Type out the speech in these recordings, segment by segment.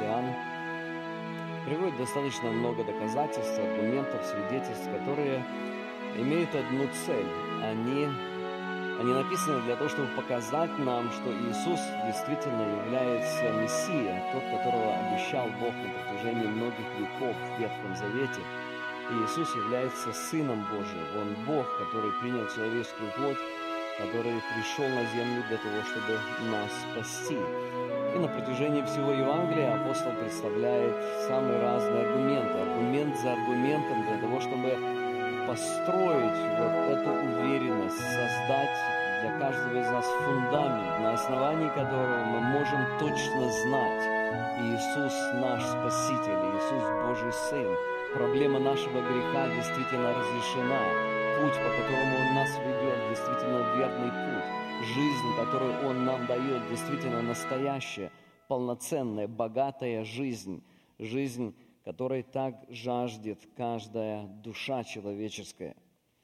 Иоанн приводит достаточно много доказательств, аргументов, свидетельств, которые имеют одну цель. Они написаны для того, чтобы показать нам, что Иисус действительно является Мессией, тот, которого обещал Бог на протяжении многих веков в Ветхом Завете. И Иисус является Сыном Божьим. Он Бог, который принял человеческую плоть, который пришел на землю для того, чтобы нас спасти. И на протяжении всего Евангелия апостол представляет самые разные аргументы, аргумент за аргументом, для того, чтобы построить вот эту уверенность, создать для каждого из нас фундамент, на основании которого мы можем точно знать: Иисус наш Спаситель, Иисус Божий Сын. Проблема нашего греха действительно разрешена. Путь, по которому Он нас ведет, действительно верный путь. Жизнь, которую Он нам дает, действительно настоящая, полноценная, богатая жизнь. Жизнь, которой так жаждет каждая душа человеческая.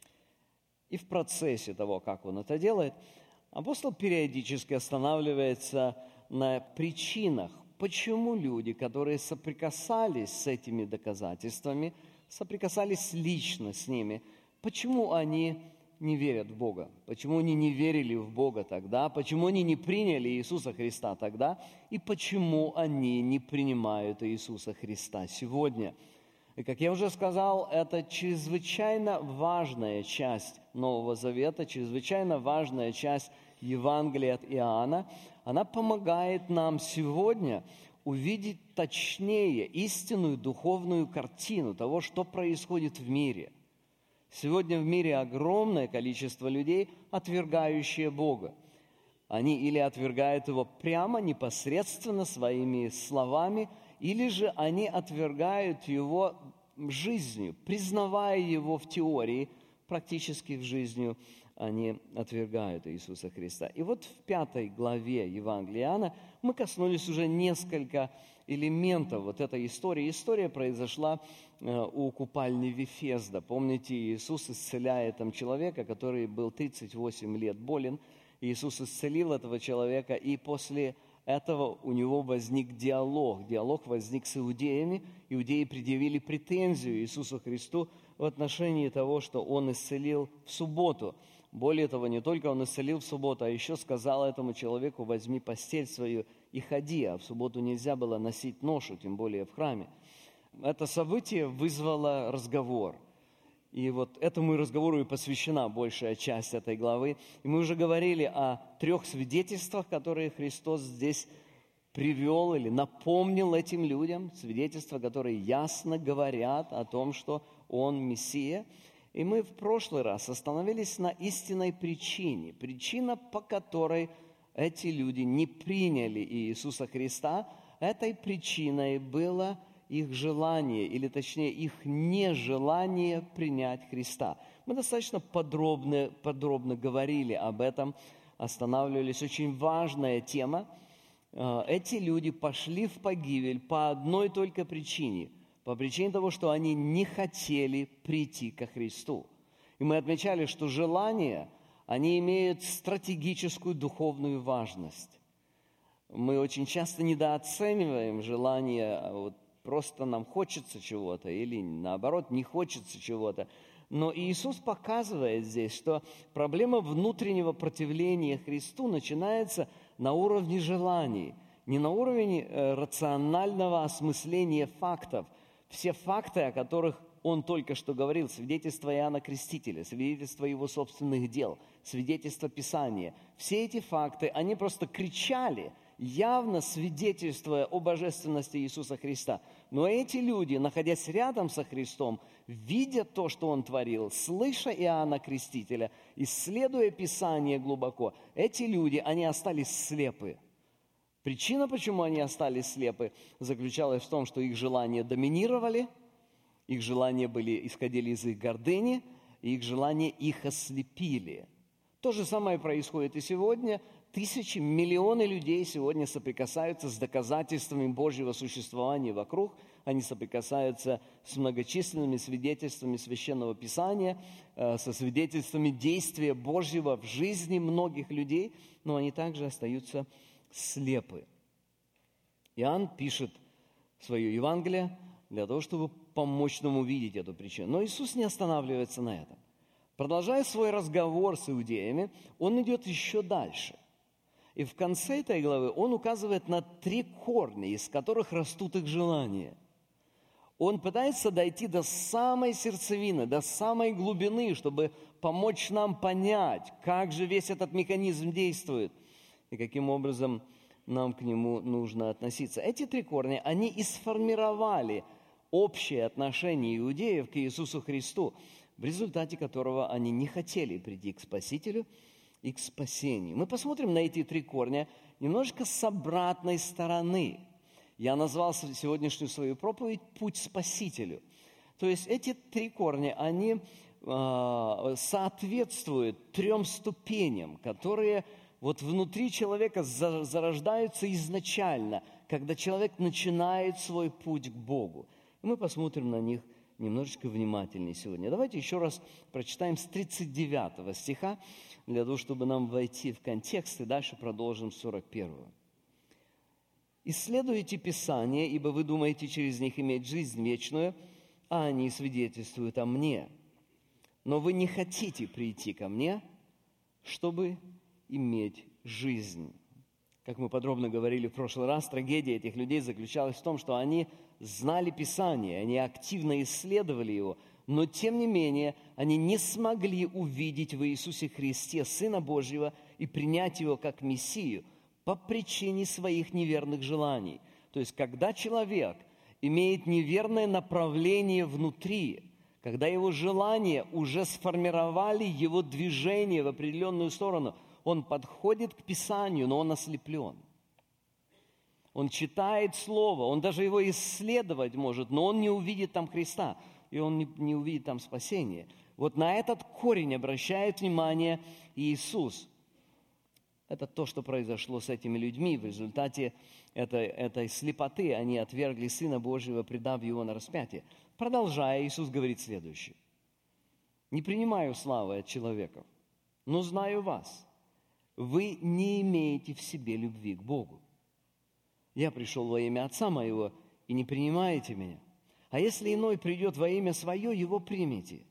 И в процессе того, как Он это делает, апостол периодически останавливается на причинах, почему люди, которые соприкасались с этими доказательствами, соприкасались лично с ними, почему они не верят в Бога, почему они не верили в Бога тогда, почему они не приняли Иисуса Христа тогда, и почему они не принимают Иисуса Христа сегодня. И, как я уже сказал, это чрезвычайно важная часть Нового Завета, чрезвычайно важная часть Евангелия от Иоанна. Она помогает нам сегодня увидеть точнее истинную духовную картину того, что происходит в мире. Сегодня в мире огромное количество людей, отвергающие Бога. Они или отвергают Его прямо, непосредственно своими словами, или же они отвергают Его жизнью, признавая Его в теории, практически в жизни они отвергают Иисуса Христа. И вот в 5 главе Евангелия Иоанна мы коснулись уже несколько элементов вот этой истории. История произошла у купальни Вифезда. Помните, Иисус исцеляет там человека, который был 38 лет болен. Иисус исцелил этого человека, и после этого у него возник диалог. Диалог возник с иудеями. Иудеи предъявили претензию Иисусу Христу в отношении того, что Он исцелил в субботу. Более того, не только Он исцелил в субботу, а еще сказал этому человеку: возьми постель свою и ходи. А в субботу нельзя было носить ношу, тем более в храме. Это событие вызвало разговор. И вот этому разговору и посвящена большая часть этой главы. И мы уже говорили о 3 свидетельствах, которые Христос здесь привел или напомнил этим людям. Свидетельства, которые ясно говорят о том, что Он Мессия. И мы в прошлый раз остановились на истинной причине. Причина, по которой эти люди не приняли Иисуса Христа, этой причиной было их желание, или точнее их нежелание принять Христа. Мы достаточно подробно говорили об этом, останавливались. Очень важная тема. Эти люди пошли в погибель по одной только причине. По причине того, что они не хотели прийти ко Христу. И мы отмечали, что желания, они имеют стратегическую духовную важность. Мы очень часто недооцениваем желания, просто нам хочется чего-то, или наоборот, не хочется чего-то. Но Иисус показывает здесь, что проблема внутреннего противления Христу начинается на уровне желаний, не на уровне рационального осмысления фактов. Все факты, о которых Он только что говорил, свидетельство Иоанна Крестителя, свидетельство Его собственных дел, свидетельство Писания, все эти факты, они просто кричали, явно свидетельствуя о божественности Иисуса Христа. Но эти люди, находясь рядом со Христом, видя то, что Он творил, слыша Иоанна Крестителя, исследуя Писание глубоко, эти люди, они остались слепы. Причина, почему они остались слепы, заключалась в том, что их желания доминировали, их желания исходили из их гордыни, и их желания их ослепили. То же самое происходит и сегодня. Тысячи, миллионы людей сегодня соприкасаются с доказательствами Божьего существования вокруг. Они соприкасаются с многочисленными свидетельствами Священного Писания, со свидетельствами действия Божьего в жизни многих людей, но они также остаются слепы. Иоанн пишет свое Евангелие для того, чтобы помочь нам увидеть эту причину. Но Иисус не останавливается на этом. Продолжая свой разговор с иудеями, Он идет еще дальше. И в конце этой главы Он указывает на 3 корня, из которых растут их желания. Он пытается дойти до самой сердцевины, до самой глубины, чтобы помочь нам понять, как же весь этот механизм действует и каким образом нам к нему нужно относиться. Эти 3 корня, они и сформировали общее отношение иудеев к Иисусу Христу, в результате которого они не хотели прийти к Спасителю и к спасению. Мы посмотрим на эти 3 корня немножко с обратной стороны. Я назвал сегодняшнюю свою проповедь «Путь к Спасителю». То есть эти 3 корня, они соответствуют 3 ступеням, которые вот внутри человека зарождаются изначально, когда человек начинает свой путь к Богу. И мы посмотрим на них немножечко внимательнее сегодня. Давайте еще раз прочитаем с 39 стиха, для того, чтобы нам войти в контекст, и дальше продолжим с 41. «Исследуйте Писание, ибо вы думаете через них иметь жизнь вечную, а они свидетельствуют о мне. Но вы не хотите прийти ко мне, чтобы иметь жизнь». Как мы подробно говорили в прошлый раз, трагедия этих людей заключалась в том, что они знали Писание, они активно исследовали его, но тем не менее они не смогли увидеть в Иисусе Христе Сына Божьего и принять Его как Мессию по причине своих неверных желаний. То есть, когда человек имеет неверное направление внутри, когда его желания уже сформировали его движение в определенную сторону, он подходит к Писанию, но он ослеплен. Он читает Слово, он даже его исследовать может, но он не увидит там Христа, и он не увидит там спасения. Вот на этот корень обращает внимание Иисус. Это то, что произошло с этими людьми. В результате этой слепоты они отвергли Сына Божьего, предав Его на распятие. Продолжая, Иисус говорит следующее. «Не принимаю славы от человеков, но знаю вас. Вы не имеете в себе любви к Богу. Я пришел во имя Отца моего, и не принимаете меня. А если иной придет во имя свое, его примите.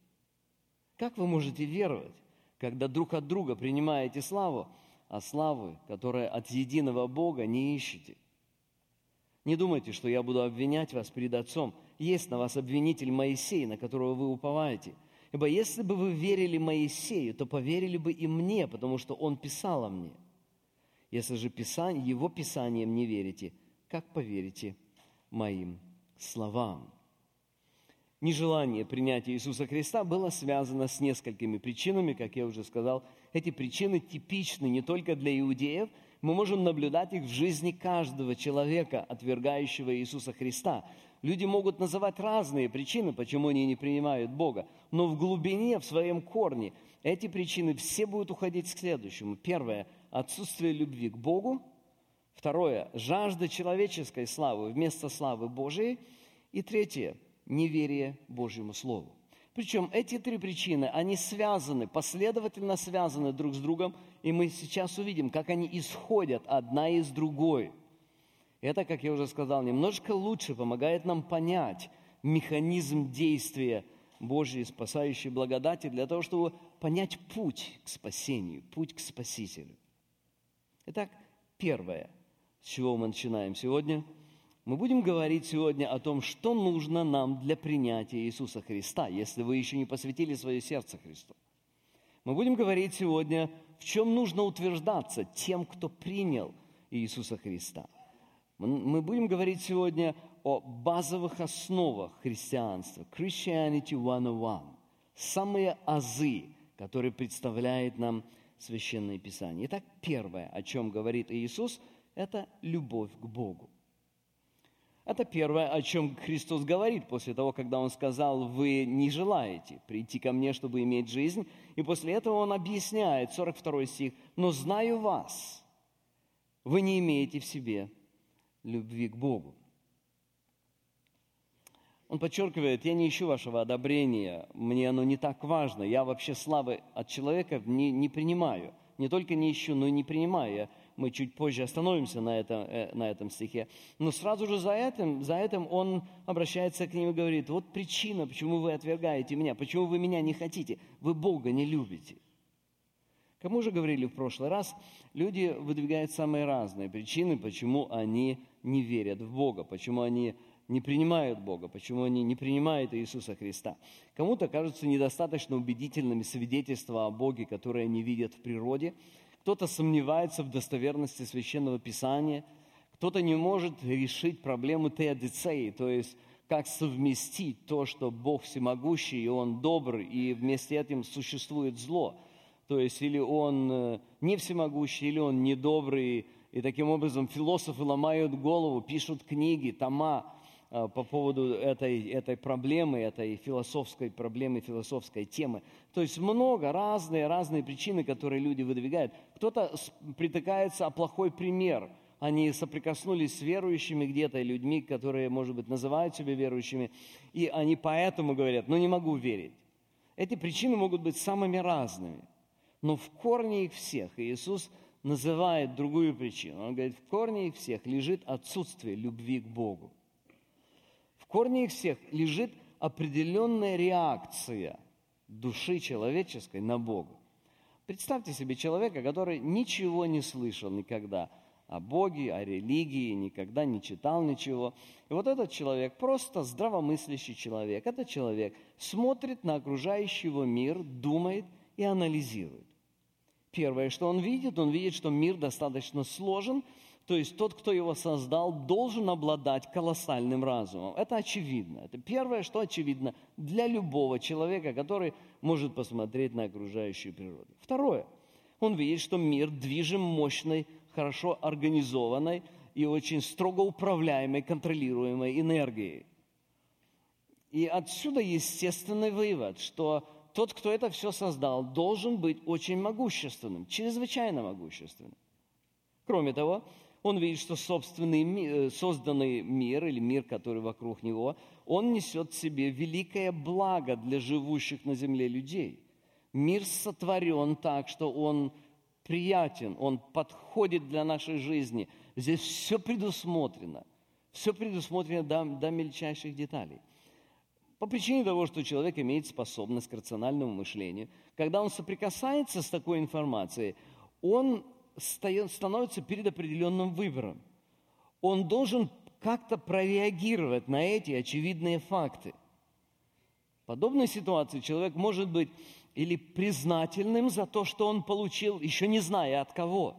Как вы можете веровать, когда друг от друга принимаете славу, а славы, которая от единого Бога, не ищете? Не думайте, что я буду обвинять вас перед Отцом. Есть на вас обвинитель Моисей, на которого вы уповаете. Ибо если бы вы верили Моисею, то поверили бы и мне, потому что он писал о мне. Если же его писанием не верите, как поверите моим словам?» Нежелание принятия Иисуса Христа было связано с несколькими причинами, как я уже сказал. Эти причины типичны не только для иудеев, мы можем наблюдать их в жизни каждого человека, отвергающего Иисуса Христа. Люди могут называть разные причины, почему они не принимают Бога, но в глубине, в своем корне, эти причины все будут уходить к следующему. Первое – отсутствие любви к Богу. Второе – жажда человеческой славы вместо славы Божией. И третье – неверие Божьему Слову. Причем эти 3 причины, они связаны, последовательно связаны друг с другом, и мы сейчас увидим, как они исходят одна из другой. Это, как я уже сказал, немножко лучше помогает нам понять механизм действия Божьей спасающей благодати для того, чтобы понять путь к спасению, путь к Спасителю. Итак, первое, с чего мы начинаем сегодня, мы будем говорить сегодня о том, что нужно нам для принятия Иисуса Христа, если вы еще не посвятили свое сердце Христу. Мы будем говорить сегодня, в чем нужно утверждаться тем, кто принял Иисуса Христа. Мы будем говорить сегодня о базовых основах христианства. Christianity 101. Самые азы, которые представляет нам Священное Писание. Итак, первое, о чем говорит Иисус, это любовь к Богу. Это первое, о чем Христос говорит после того, когда Он сказал: «Вы не желаете прийти ко мне, чтобы иметь жизнь». И после этого Он объясняет, 42 стих, «Но знаю вас, вы не имеете в себе любви к Богу». Он подчеркивает: «Я не ищу вашего одобрения, мне оно не так важно, я вообще славы от человека не принимаю. Не только не ищу, но и не принимаю. мы чуть позже остановимся на этом стихе. Но сразу же за этим он обращается к ним и говорит: вот причина, почему вы отвергаете меня, почему вы меня не хотите, вы Бога не любите. Как мы уже говорили в прошлый раз, люди выдвигают самые разные причины, почему они не верят в Бога, почему они не принимают Бога, почему они не принимают Иисуса Христа. Кому-то кажутся недостаточно убедительными свидетельства о Боге, которые они видят в природе. Кто-то сомневается в достоверности Священного Писания. Кто-то не может решить проблему теодицеи, то есть как совместить то, что Бог всемогущий, и Он добрый, и вместе этим существует зло. То есть или Он не всемогущий, или Он недобрый. И таким образом философы ломают голову, пишут книги, тома по поводу этой проблемы, этой философской проблемы, философской темы. То есть много разные причины, которые люди выдвигают. Кто-то притыкается о плохой пример. Они соприкоснулись с верующими где-то, людьми, которые, может быть, называют себя верующими, и они поэтому говорят: не могу верить. Эти причины могут быть самыми разными. Но в корне их всех Иисус называет другую причину. Он говорит: в корне их всех лежит отсутствие любви к Богу. В корне их всех лежит определенная реакция души человеческой на Бога. Представьте себе человека, который ничего не слышал никогда о Боге, о религии, никогда не читал ничего. И вот этот человек, просто здравомыслящий человек, этот человек смотрит на окружающий его мир, думает и анализирует. Первое, что он видит, что мир достаточно сложен, то есть тот, кто его создал, должен обладать колоссальным разумом. Это очевидно. Это первое, что очевидно для любого человека, который может посмотреть на окружающую природу. Второе, он видит, что мир движим мощной, хорошо организованной и очень строго управляемой, контролируемой энергией. И отсюда естественный вывод, что тот, кто это все создал, должен быть очень могущественным, чрезвычайно могущественным. Кроме того, он видит, что созданный мир, или мир, который вокруг него, он несет в себе великое благо для живущих на земле людей. Мир сотворен так, что он приятен, он подходит для нашей жизни. Здесь все предусмотрено до мельчайших деталей. По причине того, что человек имеет способность к рациональному мышлению, когда он соприкасается с такой информацией, он становится перед определенным выбором. Он должен как-то прореагировать на эти очевидные факты. В подобной ситуации человек может быть или признательным за то, что он получил, еще не зная от кого,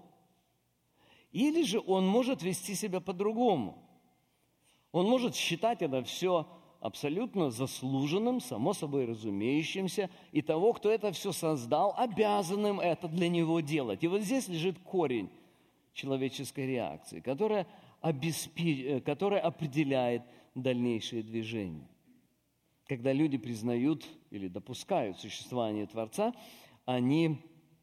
или же он может вести себя по-другому. Он может считать это все абсолютно заслуженным, само собой разумеющимся, и того, кто это все создал, обязанным это для него делать. И вот здесь лежит корень человеческой реакции, которая определяет дальнейшее движение. Когда люди признают или допускают существование Творца, они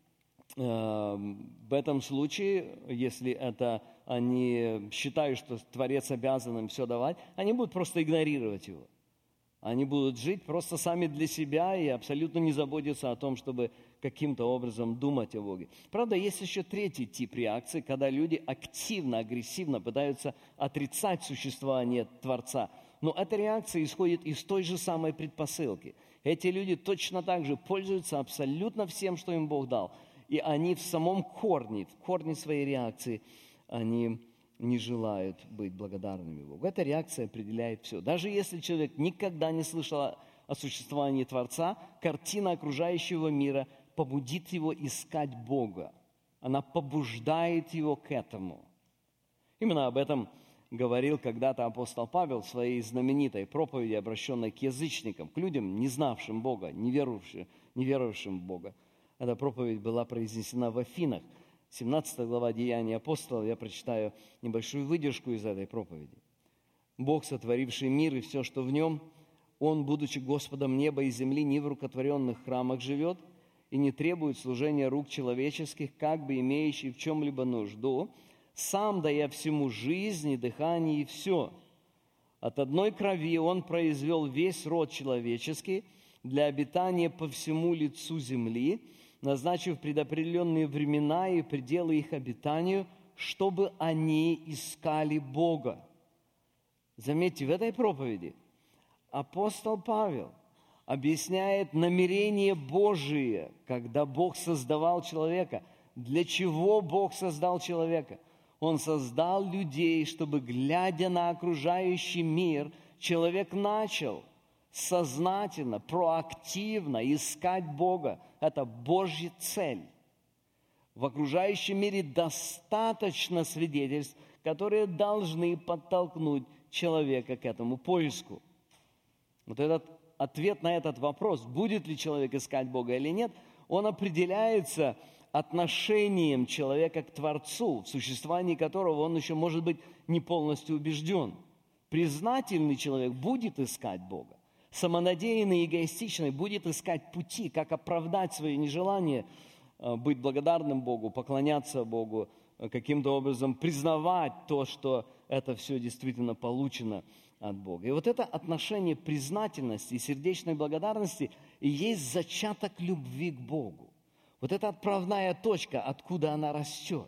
в этом случае, если они считают, что Творец обязан им все давать, они будут просто игнорировать его. Они будут жить просто сами для себя и абсолютно не заботиться о том, чтобы каким-то образом думать о Боге. Правда, есть еще третий тип реакции, когда люди активно, агрессивно пытаются отрицать существование Творца. Но эта реакция исходит из той же самой предпосылки. Эти люди точно так же пользуются абсолютно всем, что им Бог дал. И они в самом корне, в корне своей реакции, они не желают быть благодарными Богу. Эта реакция определяет все. Даже если человек никогда не слышал о существовании Творца, картина окружающего мира побудит его искать Бога. Она побуждает его к этому. Именно об этом говорил когда-то апостол Павел в своей знаменитой проповеди, обращенной к язычникам, к людям, не знавшим Бога, не верующим в Бога. Эта проповедь была произнесена в Афинах. 17 глава Деяний апостолов, я прочитаю небольшую выдержку из этой проповеди. «Бог, сотворивший мир и все, что в нем, Он, будучи Господом неба и земли, не в рукотворенных храмах живет и не требует служения рук человеческих, как бы имеющий в чем-либо нужду, сам дая всему жизнь и дыхание и все. От одной крови Он произвел весь род человеческий для обитания по всему лицу земли, назначив предопределенные времена и пределы их обитанию, чтобы они искали Бога. Заметьте, в этой проповеди апостол Павел объясняет намерение Божие, когда Бог создавал человека. Для чего Бог создал человека? Он создал людей, чтобы, глядя на окружающий мир, человек начал сознательно, проактивно искать Бога. Это Божья цель. В окружающем мире достаточно свидетельств, которые должны подтолкнуть человека к этому поиску. Вот этот ответ на этот вопрос, будет ли человек искать Бога или нет, он определяется отношением человека к Творцу, в существовании которого он еще, может быть, не полностью убежден. Признательный человек будет искать Бога. Самонадеянный и эгоистичный будет искать пути, как оправдать свое нежелание быть благодарным Богу, поклоняться Богу, каким-то образом признавать то, что это все действительно получено от Бога. И вот это отношение признательности и сердечной благодарности и есть зачаток любви к Богу. Вот это отправная точка, откуда она растет.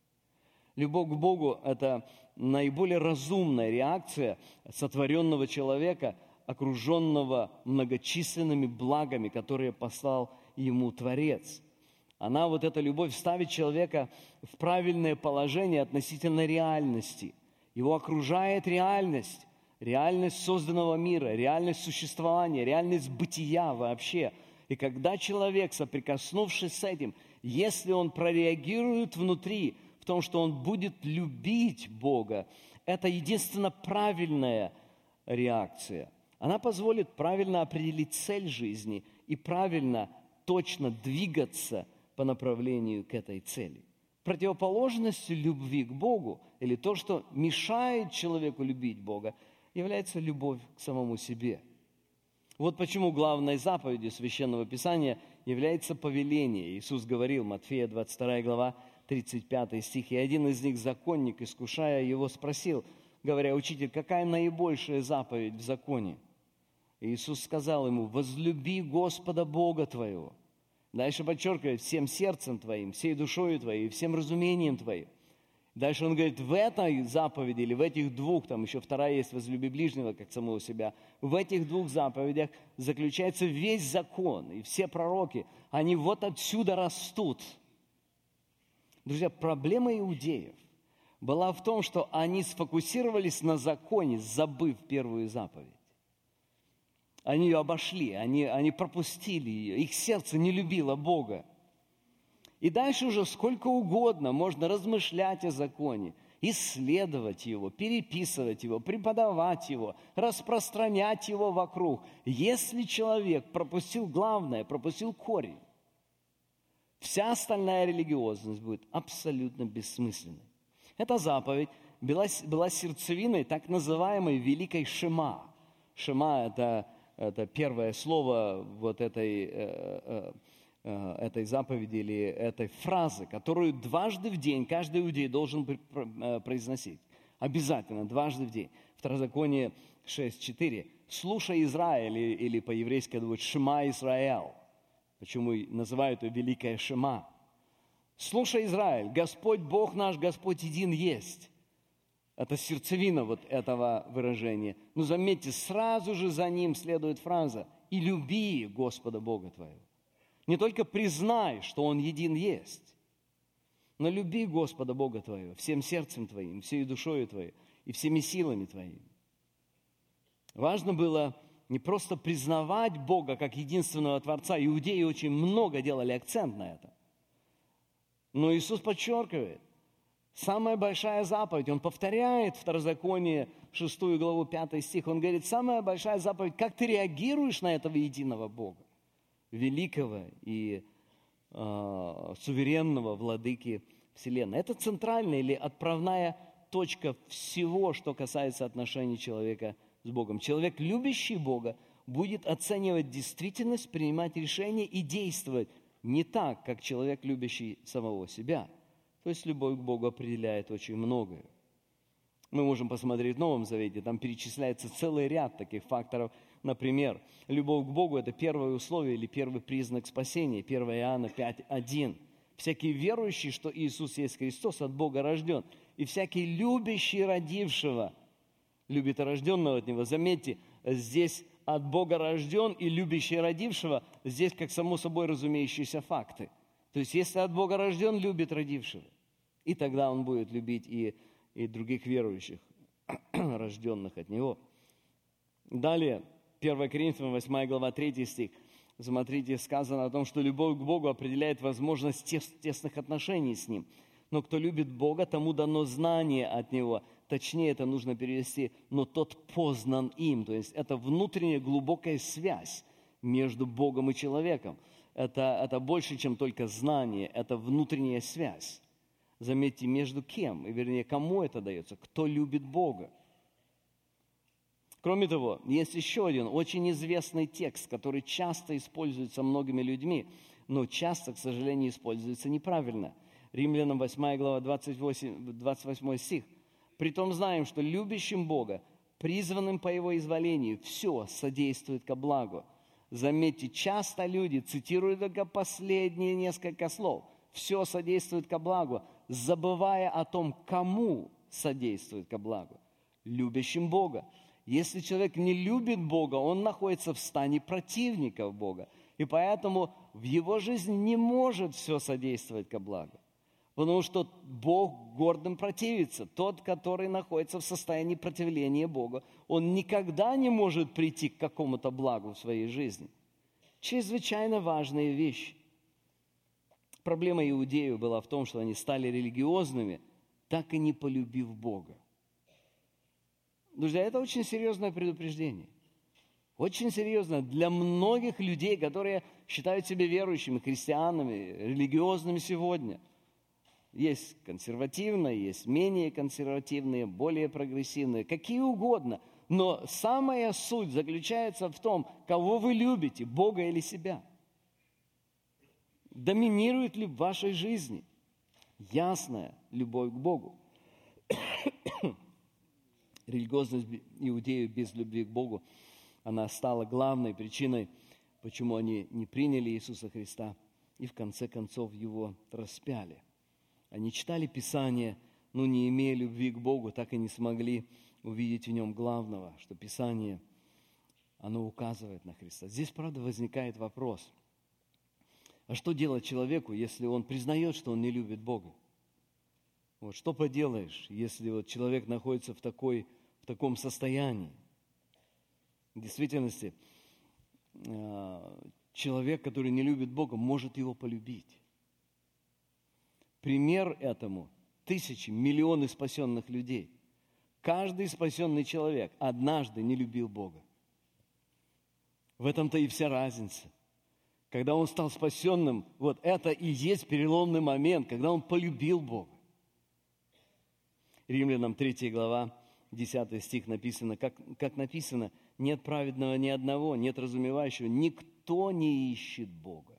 Любовь к Богу – это наиболее разумная реакция сотворенного человека, окруженного многочисленными благами, которые послал ему Творец. Она, вот эта любовь, ставит человека в правильное положение относительно реальности. Его окружает реальность, реальность созданного мира, реальность существования, реальность бытия вообще. И когда человек, соприкоснувшись с этим, если он прореагирует внутри, в том, что он будет любить Бога, это единственно правильная реакция. Она позволит правильно определить цель жизни и правильно, точно двигаться по направлению к этой цели. Противоположностью любви к Богу, или то, что мешает человеку любить Бога, является любовь к самому себе. Вот почему главной заповедью Священного Писания является повеление. Иисус говорил, Матфея 22 глава, 35 стих, и один из них, законник, искушая его, спросил, говоря, «Учитель, какая наибольшая заповедь в законе?» И Иисус сказал ему, «Возлюби Господа Бога твоего». Дальше подчеркивает, «всем сердцем твоим, всей душою твоей, всем разумением твоим». Дальше он говорит, в этой заповеди или в этих двух, там еще вторая есть, возлюби ближнего, как самого себя, в этих двух заповедях заключается весь закон, и все пророки, они вот отсюда растут. Друзья, проблема иудеев была в том, что они сфокусировались на законе, забыв первую заповедь. Они ее обошли, они пропустили ее, их сердце не любило Бога. И дальше уже сколько угодно можно размышлять о законе, исследовать его, переписывать его, преподавать его, распространять его вокруг. Если человек пропустил главное, пропустил корень, вся остальная религиозность будет абсолютно бессмысленной. Эта заповедь была сердцевиной так называемой Великой Шема. Шема – это первое слово вот этой заповеди или этой фразы, которую дважды в день каждый иудей должен произносить. Обязательно, дважды в день. Второзаконие 6:4. «Слушай, Израиль», или по-еврейски это будет «Шема Исраэл». Почему называют ее Великая Шема? «Слушай, Израиль, Господь Бог наш, Господь един есть». Это сердцевина вот этого выражения. Но заметьте, сразу же за ним следует фраза «И люби Господа Бога твоего». Не только признай, что Он един есть, но люби Господа Бога твоего всем сердцем твоим, всей душою твоей и всеми силами твоими. Важно было не просто признавать Бога как единственного Творца. Иудеи очень много делали акцент на это. Но Иисус подчеркивает, самая большая заповедь, Он повторяет Второзаконие 6 главу 5 стих, Он говорит, самая большая заповедь, как ты реагируешь на этого единого Бога, великого и суверенного владыки Вселенной. Это центральная или отправная точка всего, что касается отношений человека с Богом. Человек, любящий Бога, будет оценивать действительность, принимать решения и действовать не так, как человек, любящий самого себя. То есть любовь к Богу определяет очень многое. Мы можем посмотреть в Новом Завете, там перечисляется целый ряд таких факторов. Например, любовь к Богу – это первое условие или первый признак спасения. 1 Иоанна 5:1. Всякий верующий, что Иисус есть Христос, от Бога рожден. И всякий любящий родившего любит и рожденного от Него. Заметьте, здесь от Бога рожден и любящий родившего, здесь как само собой разумеющиеся факты. То есть, если от Бога рожден, любит родившего. И тогда он будет любить и других верующих, рожденных от Него. Далее, 1 Коринфянам 8 глава 3 стих. Смотрите, сказано о том, что любовь к Богу определяет возможность тесных отношений с Ним. Но кто любит Бога, тому дано знание от Него. Точнее, это нужно перевести, но тот познан им. То есть это внутренняя глубокая связь между Богом и человеком. Это больше, чем только знание, это внутренняя связь. Заметьте, между кем, и вернее, кому это дается, кто любит Бога. Кроме того, есть еще один очень известный текст, который часто используется многими людьми, но часто, к сожалению, используется неправильно. Римлянам 8 глава 28 стих. «Притом знаем, что любящим Бога, призванным по Его изволению, все содействует ко благу». Заметьте, часто люди цитируют только последние несколько слов. «Все содействует ко благу», забывая о том, кому содействует ко благу. Любящим Бога. Если человек не любит Бога, он находится в стане противников Бога. И поэтому в его жизни не может все содействовать ко благу. Потому что Бог гордым противится. Тот, который находится в состоянии противления Богу, он никогда не может прийти к какому-то благу в своей жизни. Чрезвычайно важная вещь. Проблема иудеев была в том, что они стали религиозными, так и не полюбив Бога. Друзья, это очень серьезное предупреждение. Очень серьезно для многих людей, которые считают себя верующими, христианами, религиозными сегодня. Есть консервативные, есть менее консервативные, более прогрессивные, какие угодно. Но самая суть заключается в том, кого вы любите, Бога или себя. Доминирует ли в вашей жизни ясная любовь к Богу? Религиозность иудеев без любви к Богу, она стала главной причиной, почему они не приняли Иисуса Христа и в конце концов Его распяли. Они читали Писание, но не имея любви к Богу, так и не смогли увидеть в нем главного, что Писание, оно указывает на Христа. Здесь, правда, возникает вопрос, а что делать человеку, если он признает, что он не любит Бога? Вот, что поделаешь, если вот человек находится в таком состоянии? В действительности, человек, который не любит Бога, может Его полюбить. Пример этому – тысячи, миллионы спасенных людей. Каждый спасенный человек однажды не любил Бога. В этом-то и вся разница. Когда он стал спасенным, вот это и есть переломный момент, когда он полюбил Бога. Римлянам 3 глава, 10 стих написано, как написано, «Нет праведного ни одного, нет разумевающего, никто не ищет Бога».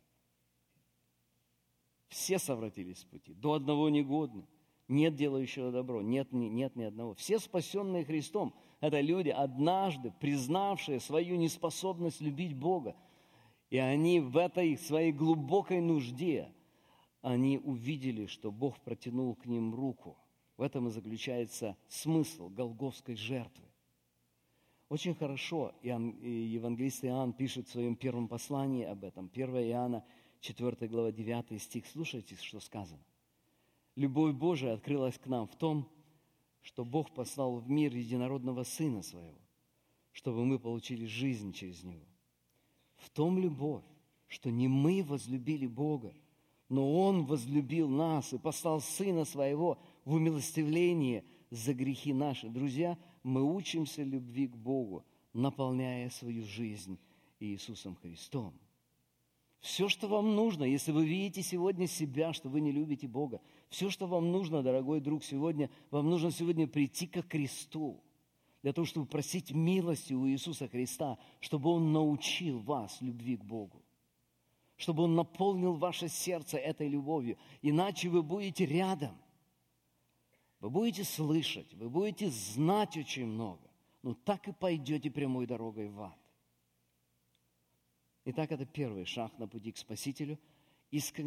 Все совратились с пути, до одного негодны, нет делающего добро, нет ни одного. Все спасенные Христом – это люди, однажды признавшие свою неспособность любить Бога. И они в этой своей глубокой нужде, они увидели, что Бог протянул к ним руку. В этом и заключается смысл голгофской жертвы. Очень хорошо и евангелист Иоанн пишет в своем первом послании об этом. 1 Иоанна, 4 глава, 9 стих. Слушайте, что сказано. «Любовь Божия открылась к нам в том, что Бог послал в мир единородного Сына Своего, чтобы мы получили жизнь через Него. В том любовь, что не мы возлюбили Бога, но Он возлюбил нас и послал Сына Своего в умилостивление за грехи наши». Друзья, мы учимся любви к Богу, наполняя свою жизнь Иисусом Христом. Все, что вам нужно, если вы видите сегодня себя, что вы не любите Бога, все, что вам нужно, дорогой друг, сегодня, вам нужно сегодня прийти ко кресту, для того, чтобы просить милости у Иисуса Христа, чтобы Он научил вас любви к Богу, чтобы Он наполнил ваше сердце этой любовью. Иначе вы будете рядом, вы будете слышать, вы будете знать очень много, но так и пойдете прямой дорогой в ад. Итак, это первый шаг на пути к Спасителю – искренняя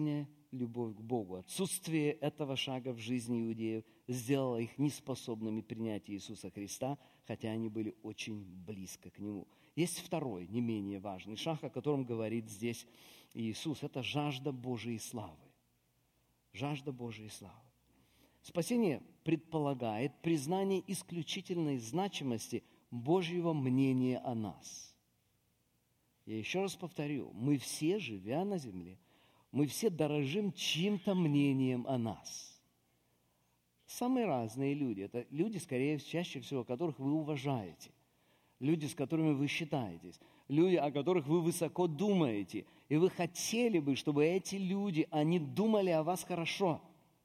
любовь к Богу. Отсутствие этого шага в жизни иудеев сделало их неспособными принять Иисуса Христа, хотя они были очень близко к Нему. Есть второй, не менее важный шаг, о котором говорит здесь Иисус. Это жажда Божией славы. Жажда Божией славы. Спасение предполагает признание исключительной значимости Божьего мнения о нас. Я еще раз повторю, мы все, живя на земле, мы все дорожим чьим-то мнением о нас. Самые разные люди, это люди, скорее, чаще всего, которых вы уважаете, люди, с которыми вы считаетесь, люди, о которых вы высоко думаете, и вы хотели бы, чтобы эти люди, они думали о вас хорошо.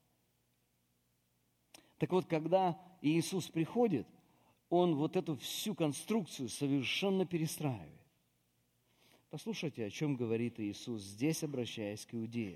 Так вот, когда Иисус приходит, Он вот эту всю конструкцию совершенно перестраивает. Послушайте, о чем говорит Иисус здесь, обращаясь к иудеям.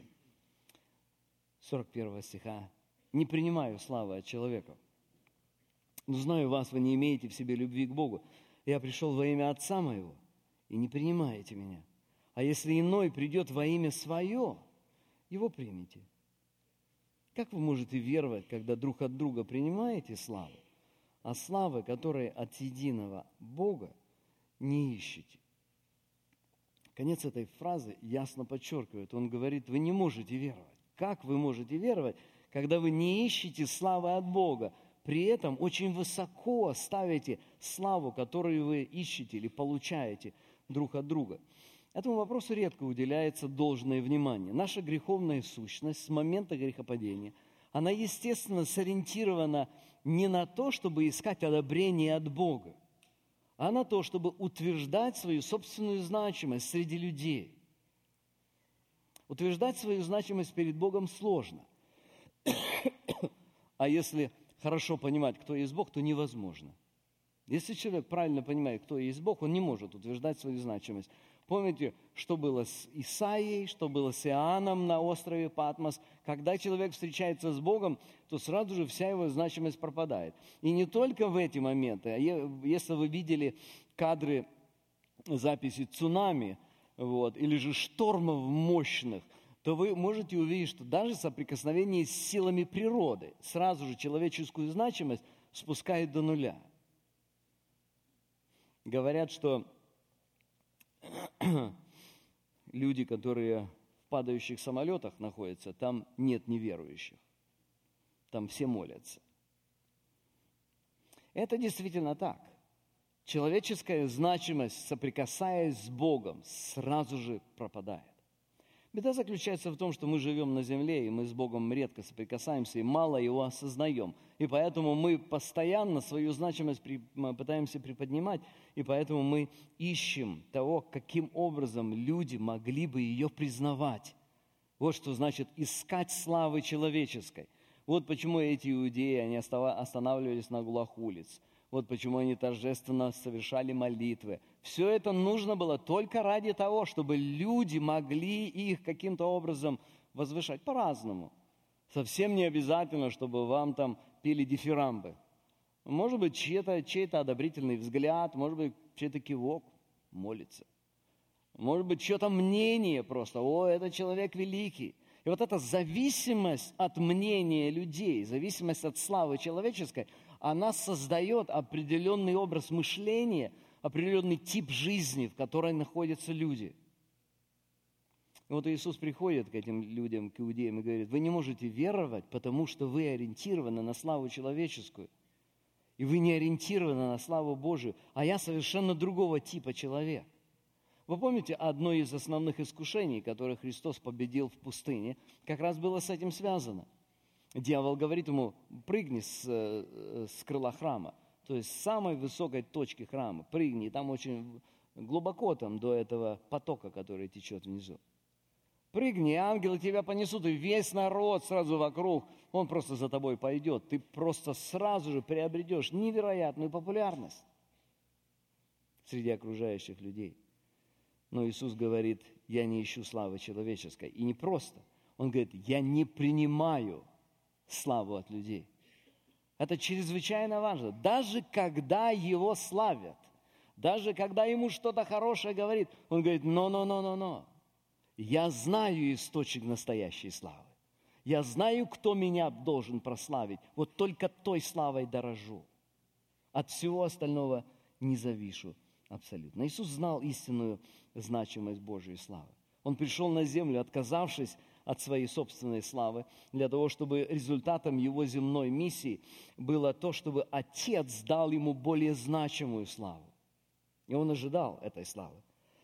41 стиха. «Не принимаю славы от человека, но знаю вас, вы не имеете в себе любви к Богу. Я пришел во имя Отца моего, и не принимаете меня. А если иной придет во имя свое, его примите. Как вы можете веровать, когда друг от друга принимаете славу, а славы, которые от единого Бога, не ищете?» Конец этой фразы ясно подчеркивает. Он говорит, вы не можете веровать. Как вы можете веровать, когда вы не ищете славы от Бога, при этом очень высоко ставите славу, которую вы ищете или получаете друг от друга? Этому вопросу редко уделяется должное внимание. Наша греховная сущность с момента грехопадения, она, естественно, сориентирована не на то, чтобы искать одобрение от Бога, а на то, чтобы утверждать свою собственную значимость среди людей. Утверждать свою значимость перед Богом сложно. А если хорошо понимать, кто есть Бог, то невозможно. Если человек правильно понимает, кто есть Бог, он не может утверждать свою значимость. Помните, что было с Исаией, что было с Иоанном на острове Патмос? Когда человек встречается с Богом, то сразу же вся его значимость пропадает. И не только в эти моменты. А если вы видели кадры записи цунами, или же штормов мощных, то вы можете увидеть, что даже соприкосновение с силами природы сразу же человеческую значимость спускает до нуля. Говорят, что люди, которые в падающих самолетах находятся, там нет неверующих. Там все молятся. Это действительно так. Человеческая значимость, соприкасаясь с Богом, сразу же пропадает. Беда заключается в том, что мы живем на земле, и мы с Богом редко соприкасаемся и мало его осознаем. И поэтому мы постоянно свою значимость пытаемся приподнимать, и поэтому мы ищем того, каким образом люди могли бы ее признавать. Вот что значит искать славы человеческой. Вот почему эти иудеи, они останавливались на углах улиц. Вот почему они торжественно совершали молитвы. Все это нужно было только ради того, чтобы люди могли их каким-то образом возвышать по-разному. Совсем не обязательно, чтобы вам там пели дифирамбы. Может быть, чей-то одобрительный взгляд, может быть, чей-то кивок, молится. Может быть, чье-то мнение просто, этот человек великий. И вот эта зависимость от мнения людей, зависимость от славы человеческой, она создает определенный образ мышления, определенный тип жизни, в которой находятся люди. И вот Иисус приходит к этим людям, к иудеям, и говорит, вы не можете веровать, потому что вы ориентированы на славу человеческую, и вы не ориентированы на славу Божию, а я совершенно другого типа человек. Вы помните, одно из основных искушений, которое Христос победил в пустыне, как раз было с этим связано. Дьявол говорит ему, прыгни с крыла храма, то есть с самой высокой точки храма, прыгни, там очень глубоко там до этого потока, который течет внизу. Прыгни, ангелы тебя понесут, и весь народ сразу вокруг, он просто за тобой пойдет. Ты просто сразу же приобретешь невероятную популярность среди окружающих людей. Но Иисус говорит, я не ищу славы человеческой. И не просто. Он говорит, я не принимаю славу от людей. Это чрезвычайно важно. Даже когда его славят, даже когда ему что-то хорошее говорит, он говорит, но. Я знаю источник настоящей славы. Я знаю, кто меня должен прославить. Вот только той славой дорожу. От всего остального не завишу абсолютно. Иисус знал истинную значимость Божьей славы. Он пришел на землю, отказавшись от своей собственной славы, для того, чтобы результатом его земной миссии было то, чтобы Отец дал ему более значимую славу. И он ожидал этой славы.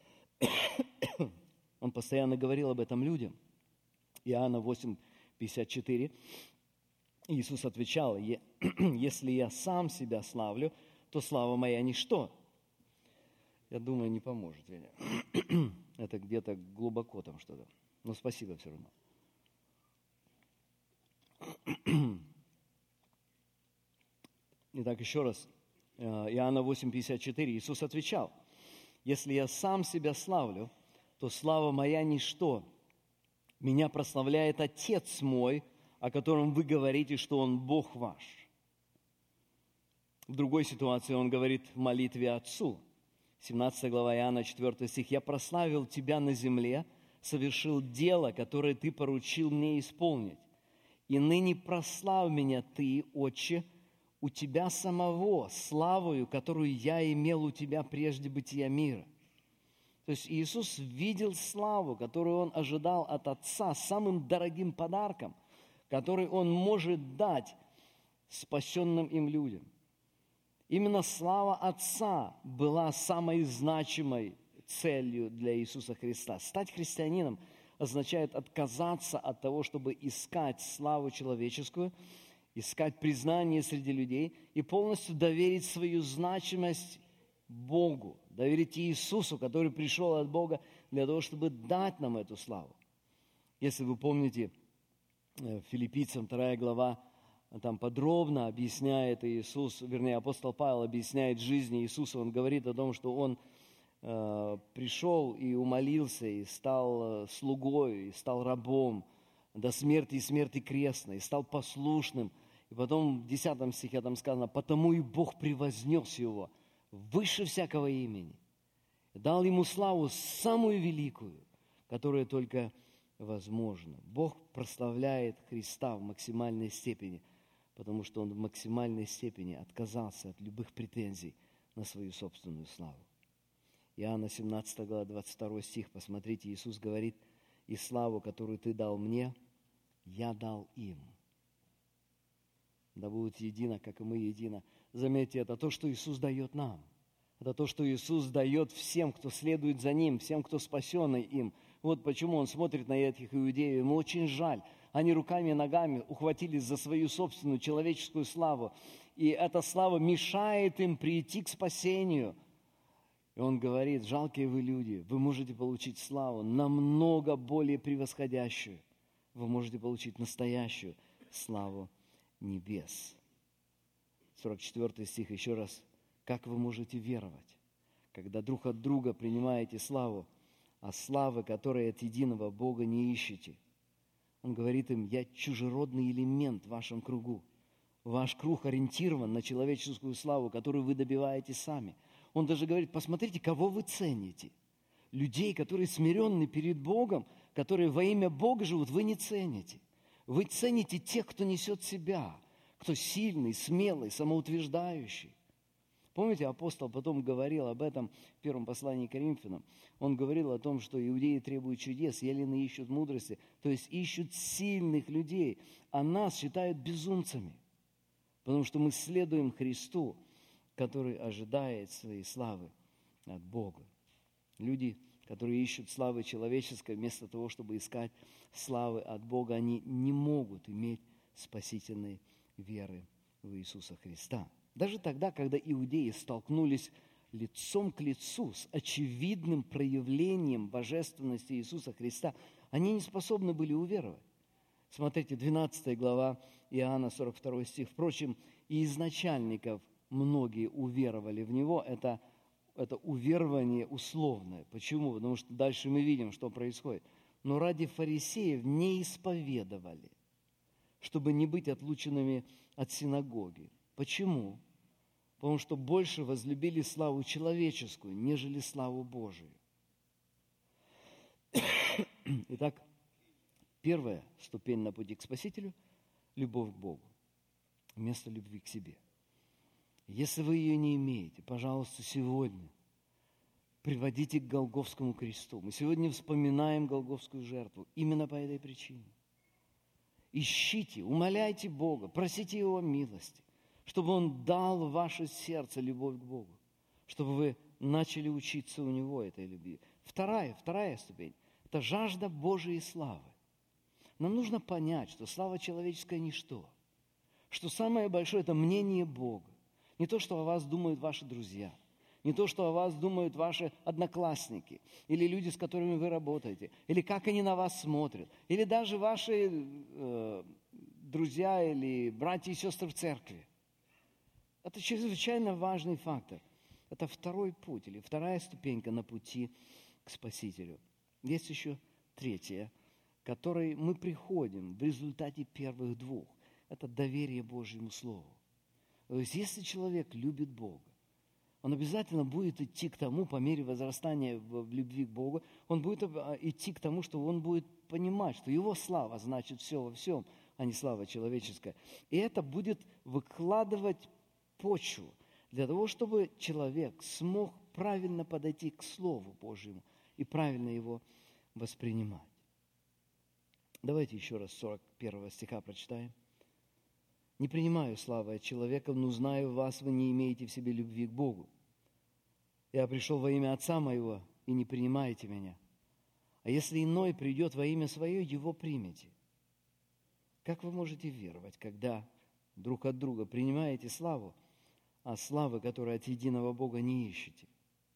Он постоянно говорил об этом людям. Иоанна 8:54. Иисус отвечал: «Если я сам себя славлю, то слава моя ничто». Я думаю, не поможет, Веня. Это где-то глубоко там что-то. Но спасибо все равно. Итак, еще раз. Иоанна 8:54. Иисус отвечал: «Если я сам себя славлю, то слава моя ничто. Меня прославляет Отец мой, о котором вы говорите, что Он Бог ваш». В другой ситуации Он говорит в молитве Отцу. 17 глава Иоанна, 4 стих. «Я прославил Тебя на земле, совершил дело, которое Ты поручил мне исполнить. И ныне прославь меня Ты, Отче, у Тебя самого, славою, которую я имел у Тебя прежде бытия мира». То есть Иисус видел славу, которую Он ожидал от Отца, самым дорогим подарком, который Он может дать спасенным им людям. Именно слава Отца была самой значимой целью для Иисуса Христа. Стать христианином означает отказаться от того, чтобы искать славу человеческую, искать признание среди людей и полностью доверить свою значимость Богу, доверить Иисусу, который пришел от Бога для того, чтобы дать нам эту славу. Если вы помните, Филиппийцам 2 глава, там подробно объясняет Иисус, вернее, апостол Павел объясняет жизнь Иисуса. Он говорит о том, что Он пришел и умолился, и стал слугой, и стал рабом до смерти и смерти крестной, и стал послушным. И потом в 10 стихе там сказано: «Потому и Бог превознес Его выше всякого имени, дал Ему славу самую великую, которая только возможна». Бог прославляет Христа в максимальной степени, потому что Он в максимальной степени отказался от любых претензий на свою собственную славу. Иоанна 17 глава, 22 стих, посмотрите, Иисус говорит: «И славу, которую Ты дал мне, я дал им. Да будут едино, как и мы едино». Заметьте, это то, что Иисус дает нам. Это то, что Иисус дает всем, кто следует за Ним, всем, кто спасенный им. Вот почему Он смотрит на этих иудеев. Ему очень жаль. Они руками и ногами ухватились за свою собственную человеческую славу. И эта слава мешает им прийти к спасению. И Он говорит: жалкие вы люди, вы можете получить славу намного более превосходящую. Вы можете получить настоящую славу небес. 44 стих еще раз. «Как вы можете веровать, когда друг от друга принимаете славу, а славы, которой от единого Бога не ищете?» Он говорит им: «Я чужеродный элемент в вашем кругу. Ваш круг ориентирован на человеческую славу, которую вы добиваете сами». Он даже говорит: посмотрите, кого вы цените. Людей, которые смиренны перед Богом, которые во имя Бога живут, вы не цените. Вы цените тех, кто несет себя, кто сильный, смелый, самоутверждающий. Помните, апостол потом говорил об этом в первом послании к Коринфянам. Он говорил о том, что иудеи требуют чудес, елены ищут мудрости, то есть ищут сильных людей, а нас считают безумцами, потому что мы следуем Христу, который ожидает своей славы от Бога. Люди, которые ищут славы человеческой, вместо того, чтобы искать славы от Бога, они не могут иметь спасительной веры в Иисуса Христа. Даже тогда, когда иудеи столкнулись лицом к лицу с очевидным проявлением божественности Иисуса Христа, они не способны были уверовать. Смотрите, 12 глава Иоанна, 42 стих. «Впрочем, и из начальников многие уверовали в Него». Это уверование условное. Почему? Потому что дальше мы видим, что происходит. «Но ради фарисеев не исповедовали, чтобы не быть отлученными от синагоги». Почему? Потому что больше возлюбили славу человеческую, нежели славу Божию. Итак, первая ступень на пути к Спасителю – любовь к Богу, вместо любви к себе. Если вы ее не имеете, пожалуйста, сегодня приводите к Голгофскому кресту. Мы сегодня вспоминаем Голгофскую жертву именно по этой причине. Ищите, умоляйте Бога, просите Его милости, чтобы Он дал в ваше сердце любовь к Богу, чтобы вы начали учиться у Него этой любви. Вторая ступень – это жажда Божией славы. Нам нужно понять, что слава человеческая – ничто, что самое большое – это мнение Бога. Не то, что о вас думают ваши друзья, не то, что о вас думают ваши одноклассники, или люди, с которыми вы работаете, или как они на вас смотрят, или даже ваши друзья или братья и сестры в церкви. Это чрезвычайно важный фактор. Это второй путь или вторая ступенька на пути к Спасителю. Есть еще третья, к которой мы приходим в результате первых двух. Это доверие Божьему Слову. То есть, если человек любит Бога, он обязательно будет идти к тому, по мере возрастания в любви к Богу, он будет идти к тому, что он будет понимать, что его слава значит все во всем, а не слава человеческая. И это будет выкладывать почву для того, чтобы человек смог правильно подойти к Слову Божьему и правильно его воспринимать. Давайте еще раз 41 стиха прочитаем. «Не принимаю славы от человека, но знаю вас, вы не имеете в себе любви к Богу. Я пришел во имя Отца моего, и не принимаете меня. А если иной придет во имя свое, его примете. Как вы можете веровать, когда друг от друга принимаете славу, а славы, которой от единого Бога, не ищете?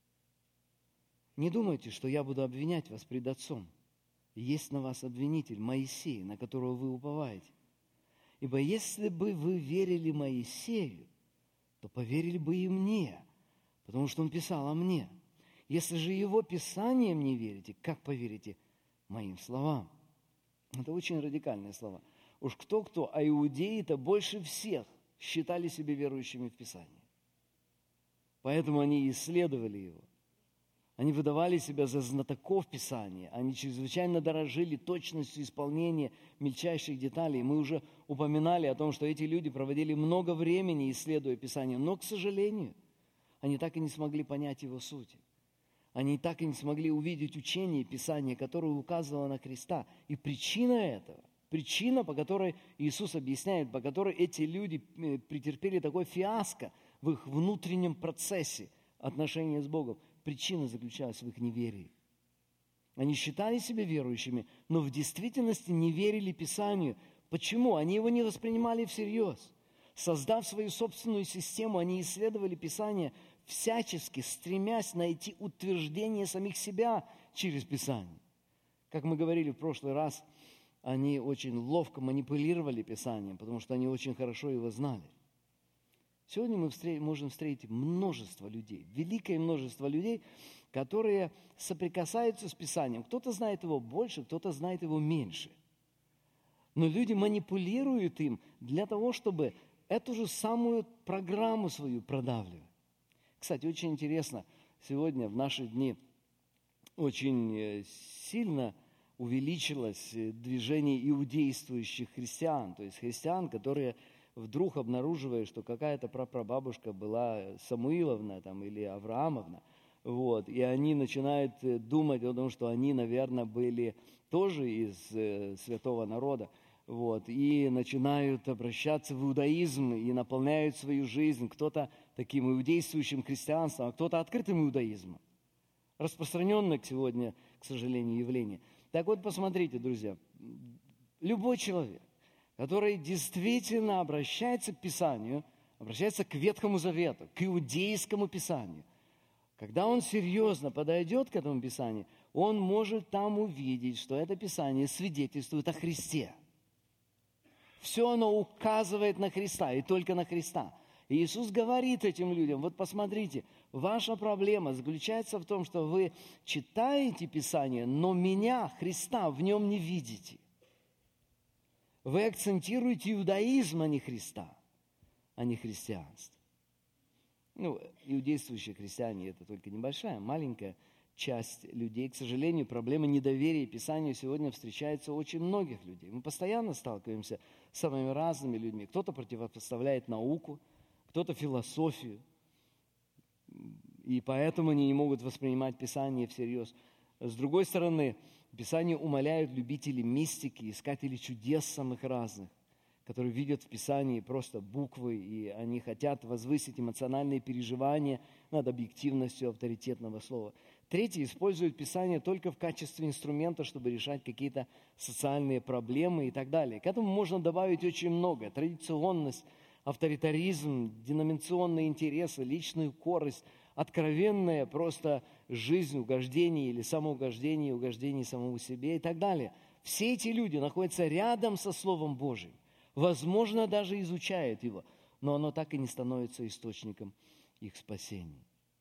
Не думайте, что я буду обвинять вас пред Отцом. Есть на вас обвинитель, Моисей, на которого вы уповаете. Ибо если бы вы верили Моисею, то поверили бы и мне, потому что он писал о мне. Если же его писанием не верите, как поверите моим словам?» Это очень радикальные слова. Уж кто-кто, а иудеи-то больше всех считали себя верующими в Писание. Поэтому они исследовали его. Они выдавали себя за знатоков Писания. Они чрезвычайно дорожили точностью исполнения мельчайших деталей. Мы уже упоминали о том, что эти люди проводили много времени, исследуя Писание. Но, к сожалению, они так и не смогли понять его сути. Они так и не смогли увидеть учение Писания, которое указывало на Христа. И причина этого, причина, по которой Иисус объясняет, по которой эти люди претерпели такой фиаско в их внутреннем процессе отношения с Богом, причина заключалась в их неверии. Они считали себя верующими, но в действительности не верили Писанию. Почему? Они его не воспринимали всерьез. Создав свою собственную систему, они исследовали Писание, всячески стремясь найти утверждение самих себя через Писание. Как мы говорили в прошлый раз, они очень ловко манипулировали Писанием, потому что они очень хорошо его знали. Сегодня мы можем встретить множество людей, великое множество людей, которые соприкасаются с Писанием. Кто-то знает его больше, кто-то знает его меньше. Но люди манипулируют им для того, чтобы эту же самую программу свою продавливать. Кстати, очень интересно, сегодня в наши дни очень сильно увеличилось движение иудействующих христиан, то есть христиан, которые вдруг обнаруживают, что какая-то прапрабабушка была Самуиловна там, или Авраамовна, вот, и они начинают думать о том, что они, наверное, были тоже из святого народа, вот, и начинают обращаться в иудаизм и наполняют свою жизнь кто-то таким иудействующим христианством, а кто-то открытым иудаизмом. Распространенное сегодня, к сожалению, явление. Так вот, посмотрите, друзья, любой человек, который действительно обращается к Писанию, обращается к Ветхому Завету, к иудейскому Писанию, когда он серьезно подойдет к этому Писанию, он может там увидеть, что это Писание свидетельствует о Христе. Все оно указывает на Христа и только на Христа. И Иисус говорит этим людям: вот посмотрите, ваша проблема заключается в том, что вы читаете Писание, но меня, Христа, в нем не видите. Вы акцентируете иудаизм, а не Христа, а не христианство. Иудействующие христиане – это только небольшая, маленькая часть людей. К сожалению, проблема недоверия Писанию сегодня встречается у очень многих людей. Мы постоянно сталкиваемся с самыми разными людьми. Кто-то противопоставляет науку, кто-то философию, и поэтому они не могут воспринимать Писание всерьез. С другой стороны, Писание умаляют любители мистики, искатели чудес самых разных, которые видят в Писании просто буквы, и они хотят возвысить эмоциональные переживания над объективностью авторитетного слова. Третьи используют Писание только в качестве инструмента, чтобы решать какие-то социальные проблемы и так далее. К этому можно добавить очень много. Традиционность, авторитаризм, деноминационные интересы, личную корость, откровенная просто жизнь угождений или самоугождений, угождений самому себе и так далее. Все эти люди находятся рядом со Словом Божьим. Возможно, даже изучают его, но оно так и не становится источником их спасения.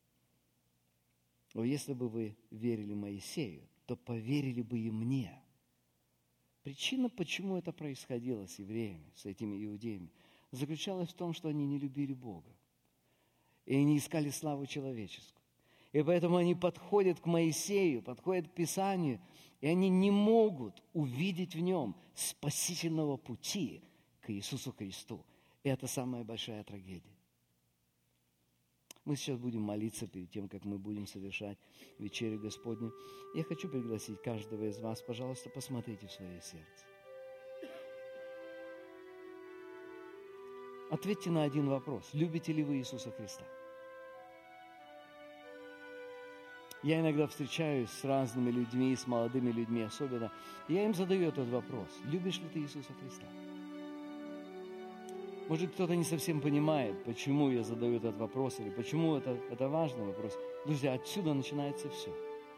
Но если бы вы верили Моисею, то поверили бы и мне. Причина, почему это происходило с евреями, с этими иудеями, заключалась в том, что они не любили Бога. И они искали славу человеческую. И поэтому они подходят к Моисею, подходят к Писанию, и они не могут увидеть в нем спасительного пути к Иисусу Христу. И это самая большая трагедия. Мы сейчас будем молиться перед тем, как мы будем совершать вечерю Господню. Я хочу пригласить каждого из вас, пожалуйста, посмотрите в свое сердце. Ответьте на один вопрос. Любите ли вы Иисуса Христа? Я иногда встречаюсь с разными людьми, с молодыми людьми особенно. Я им задаю этот вопрос. Любишь ли ты Иисуса Христа? Может, кто-то не совсем понимает, почему я задаю этот вопрос, или почему это важный вопрос. Друзья, отсюда начинается все.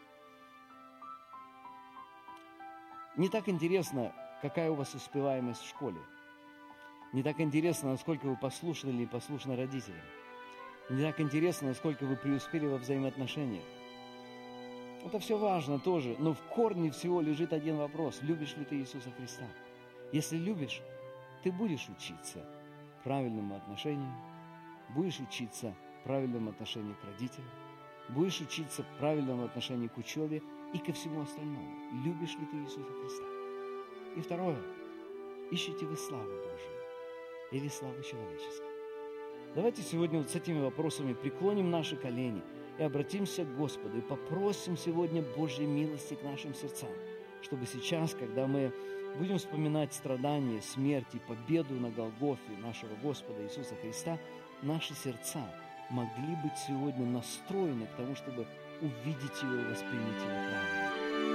Не так интересно, какая у вас успеваемость в школе. Не так интересно, насколько вы послушны или непослушны родителям. Не так интересно, насколько вы преуспели во взаимоотношениях. Это все важно тоже, но в корне всего лежит один вопрос. Любишь ли ты Иисуса Христа? Если любишь, ты будешь учиться правильному отношению, будешь учиться правильному отношению к родителям, будешь учиться правильному отношению к учебе и ко всему остальному. Любишь ли ты Иисуса Христа? И второе. Ищете вы славу Божию или славу человеческую? Давайте сегодня вот с этими вопросами преклоним наши колени и обратимся к Господу и попросим сегодня Божьей милости к нашим сердцам, чтобы сейчас, когда мы будем вспоминать страдания, смерть и победу на Голгофе нашего Господа Иисуса Христа, наши сердца могли быть сегодня настроены к тому, чтобы увидеть Его и воспринять Его правильно.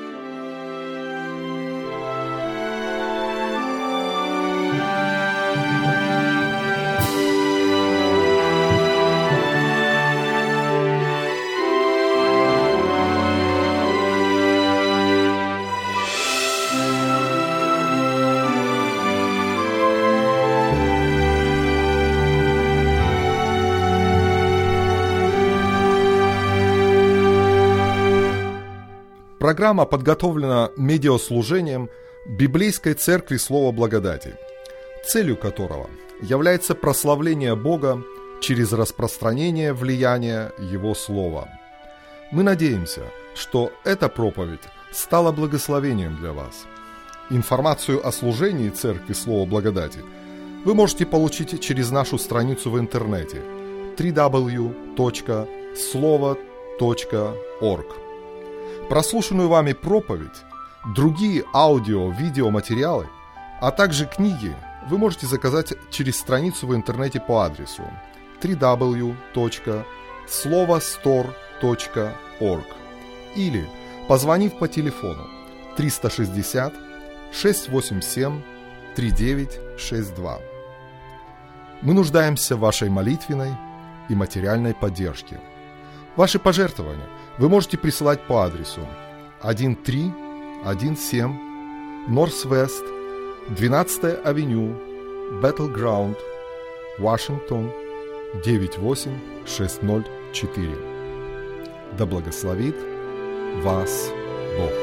Программа подготовлена медиаслужением Библейской Церкви Слова Благодати, целью которого является прославление Бога через распространение влияния Его Слова. Мы надеемся, что эта проповедь стала благословением для вас. Информацию о служении Церкви Слова Благодати вы можете получить через нашу страницу в интернете www.slovo.org. Прослушанную вами проповедь, другие аудио-видеоматериалы, а также книги вы можете заказать через страницу в интернете по адресу www.slovostore.org или позвонив по телефону 360 687 3962. Мы нуждаемся в вашей молитвенной и материальной поддержке. Ваши пожертвования вы можете присылать по адресу 1317 Northwest 12-я авеню, Battleground, Вашингтон, 98604. Да благословит вас Бог.